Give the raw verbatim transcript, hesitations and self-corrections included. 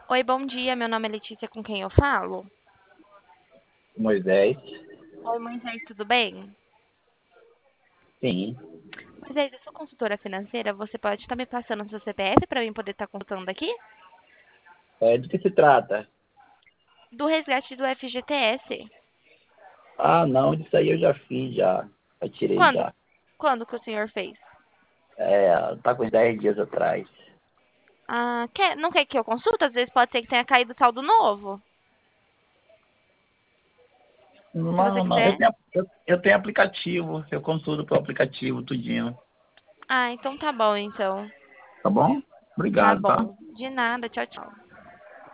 Oi, bom dia. Meu nome é Letícia, com quem eu falo? Moisés, Oi, Moisés, tudo bem? sim. Moisés, eu sou consultora financeira. Você pode estar me passando o seu C P F para eu poder estar consultando aqui? É, de que se trata? Do resgate do F G T S. Ah, não, isso aí eu já fiz, já. Já tirei Quando? já. Quando que o senhor fez? É, tá com uns dez dias atrás. Ah, quer, não quer que eu consulte? Às vezes pode ser que tenha caído saldo novo. Se você Não, não, eu quiser. tenho, eu, eu tenho aplicativo, eu consulto pelo aplicativo, tudinho. Ah, então tá bom, então. Tá bom? Tá Obrigado, tá? bom. De nada. Tchau, tchau.